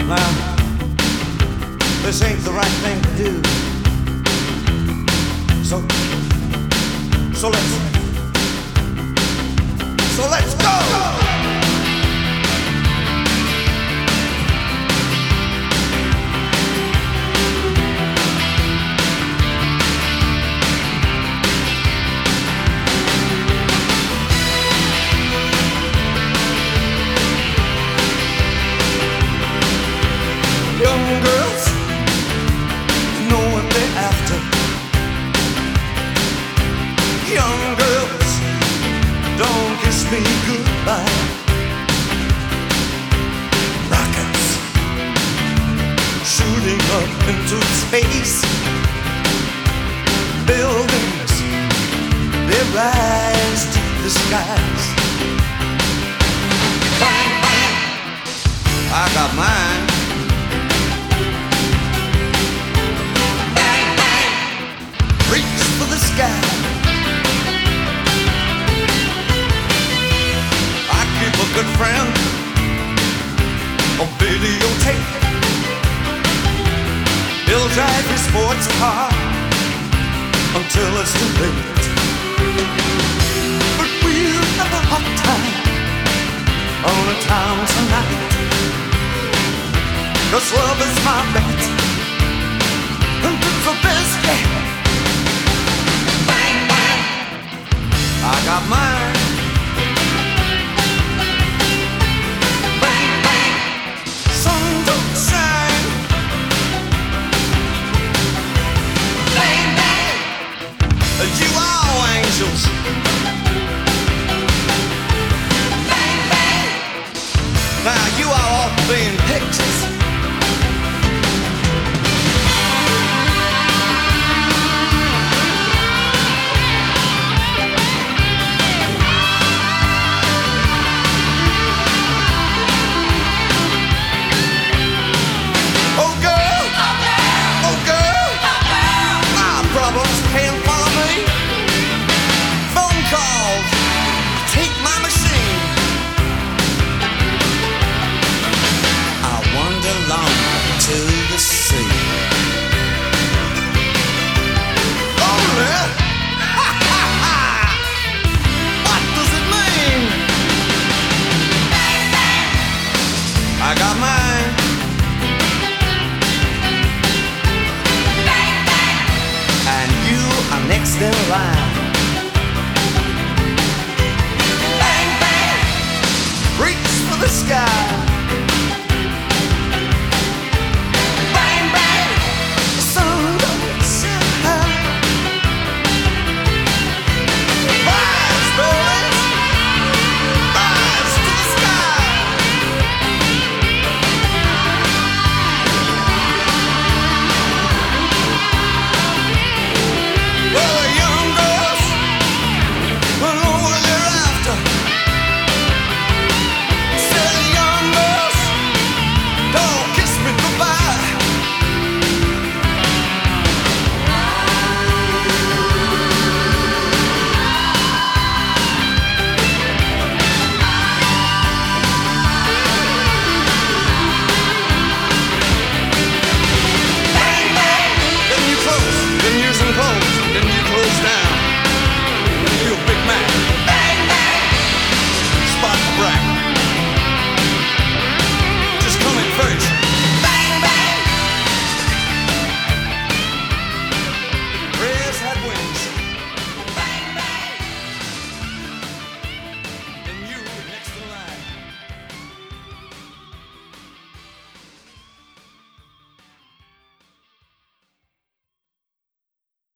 Now, this ain't the right thing to do. So let's go! Young girls know what they're after. Young girls, don't kiss me goodbye. Rockets shooting up into space. Buildings, they rise to the skies. Bang, bang, I got mine. Reach for the sky. I keep a good friend on videotape. He'll drive his sports car until it's too late. But we'll have a hot time on a town tonight. 'Cause love is my bet, and it's the best yet. I got mine. Bang, bang, sun don't shine. Bang, bang, you are angels. Bang, bang, now you are all being pictures. Can't follow me. Phone calls, take my machine. I wander long to the sea. Only? What does it mean? I got mine. I'm next in line. Bang, bang, reach for the sky.